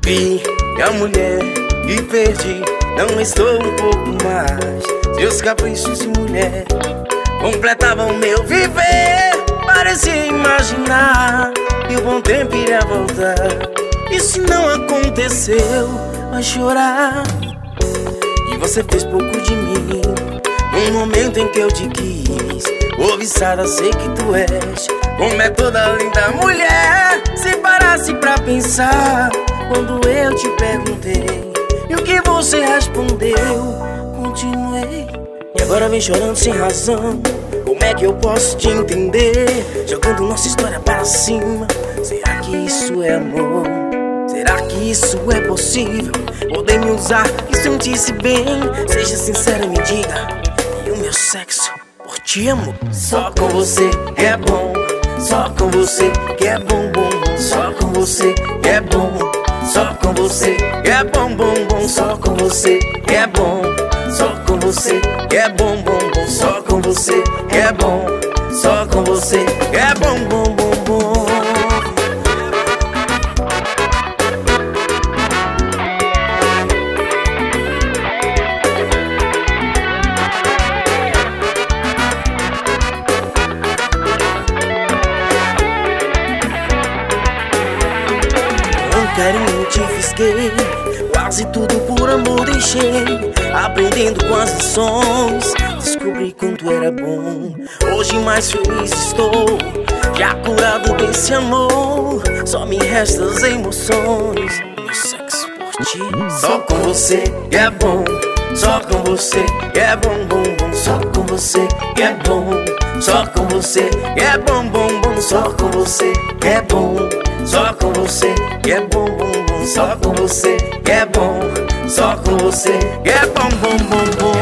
Vi a mulher e perdi, não estou um pouco mais. Seus caprichos de mulher completavam meu viver. Parecia imaginar que o bom tempo iria voltar. E se não aconteceu, vai chorar. E você fez pouco de mim num momento em que eu te quis. Cobiçada sei que tu és, como é toda linda mulher. Se parasse pra pensar quando eu te perguntei, e o que você respondeu, continuei. E agora vem chorando sem razão, como é que eu posso te entender? Jogando nossa história para cima, será que isso é amor? Será que isso é possível? Poder me usar e sentir-se bem? Seja sincera, me diga, e o meu sexo por ti, amor? Só com você é bom, só com você que é bom, bom, bom. Só com você que é bom, só com você que é bom, bom, bom. Só com você que é bom, só com você que é bom, bom, bom. Só com você que é bom, só com você que é bom, bom, bom, bom. Carinho te fisguei, quase tudo por amor deixei. Aprendendo com as lições, descobri quanto era bom. Hoje mais feliz estou, já curado desse amor. Só me restam as emoções, meu sexo por ti. Só com você que é bom, só com você que é bom, bom, bom. Só com você que é bom, só com você que é bom, bom, bom. Só com você que é bom, só com você que é bom, bom, bom. Só com você que é bom, só com você que é bom, bom, bom, bom.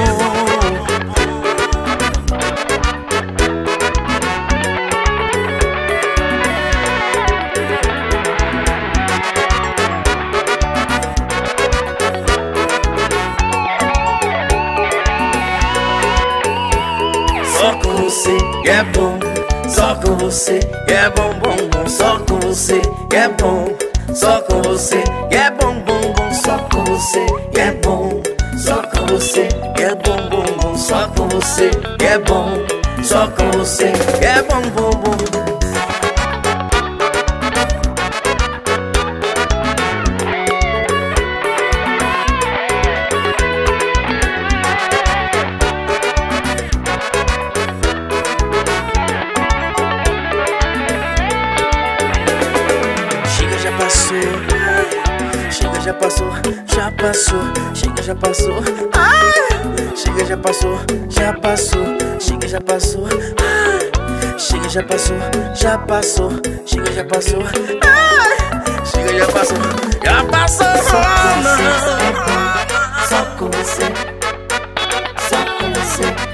Só com você que é bom, só com você que é bom, bom, bom. Só com você que é bom, só com você que é bom, bom, bom. Só com você que é bom, só com você que é bom, bom, bom. Só com você que é bom, só com você que é bom, bom, bom. Chega, já passou, já passou. Chega, já passou, chega, já passou, já passou. Chega, já passou, chega, já passou, já passou. Chega, já passou, chega, já passou, já passou. Só com você, só com você, só com você.